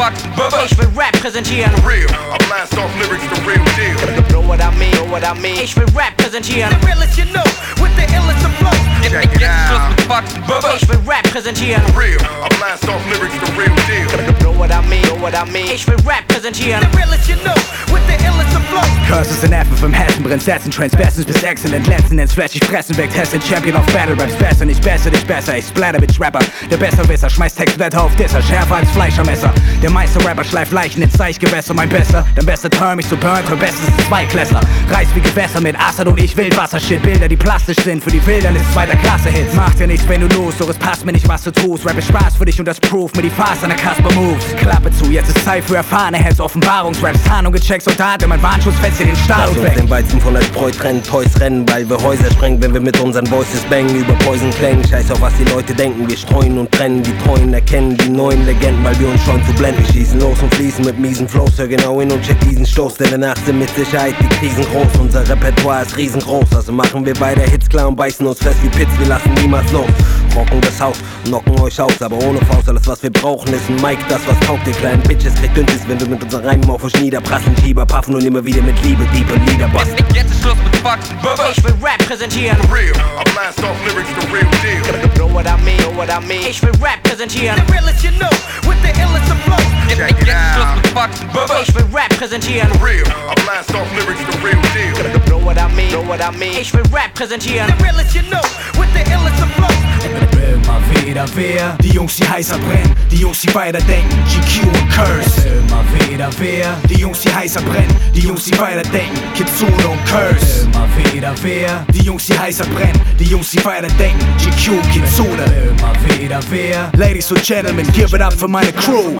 Ich will Rap präsentieren. Real, I blast off lyrics, the real deal. Know what I mean, know what I mean. Ich will Rap präsentieren. The realest you know, with the illest of flows. Check it out. Ich will Rap präsentieren. Real, I blast off lyrics, the real deal. Know what I mean, know what I mean. Ich will Rap präsentieren. The realest you know, with the illest of flows. Curses and Affen vom Herzen brennt Sätzen, Trends bestens bis excellent, letzten Ends flash ich fressen weg, Tested Champion auf Battle Raps, besser, nicht besser, dich besser, ich splatter Bitch Rapper, der Besserwisser, schmeißt Textblätter auf Disser, schärfer als Fleischermesser, der Meister-Rapper schleift Leichen ins Zeichgewässer, mein Bester, dein bester Turn mich so burnt, hör bestens Zweiklässler, reiß wie Gewässer mit Assad und ich Wildwasser-Shit, Bilder, die plastisch sind, für die Wilderness zweiter Klasse-Hits, macht ja nichts, wenn du los, doch es passt mir nicht, was du tust, Rap ist Spaß für dich und das Proof, mir die Fast an der Kasper-Moves, Klappe zu, jetzt ist Zeit für erfahrene Heads, Offenbarungsraps, Tarnung gecheckt, Soldat, mein Warnschuss fetzt dir den Status weg. Den Weizen von der Spreu trennen, Toys rennen, weil wir Häuser sprengen, wenn wir mit unseren Voices bangen, über Poison klängen, scheiß auf was die Leute denken, wir streuen und trennen, die Treuen erkennen die neuen Legenden, weil wir uns scheuen zu blenden, wir schießen los und fließen mit miesen Flows, hör genau hin und check diesen Stoß, denn danach sind mit Sicherheit die Krisen groß, unser Repertoire ist riesengroß, also machen wir weiter Hits klar und beißen uns fest wie Pits, wir lassen niemals los, rocken das Haus, knocken euch aus, aber ohne Faust, alles was wir brauchen ist ein Mic, das was taugt, ihr kleinen Bitches, kriegt Dünnes, wenn wir mit unseren Reimen auf euch niederprasseln, Schieber, paffen und immer wieder mit Liebe, Diebe, Lieder basteln. Jetzt ist Schluss mit Faxen. Ich will Rap präsentieren. Real, I blast off lyrics, the real deal. Know what I mean, know what I mean. Ich will Rap präsentieren. The realest you know, with the illest of flows. Check it out. Ich will Rap präsentieren. Real, I blast off lyrics, the real deal. Know what I mean, know what I mean. Ich will Rap präsentieren. The realest you know, with the illest of flows. Immer wieder wer, die Jungs die heißer brennen, die Jungs die weiterdenken, GQ und Curse. Immer wieder wer, die Jungs die heißer brennen, die Jungs die weiterdenken, Kitsune und Curse. Immer wieder wer, die Jungs die heißer brennen, die Jungs die weiterdenken, GQ, Kitsune. Immer wieder wer, Ladies und Gentlemen, give it up für meine Crew.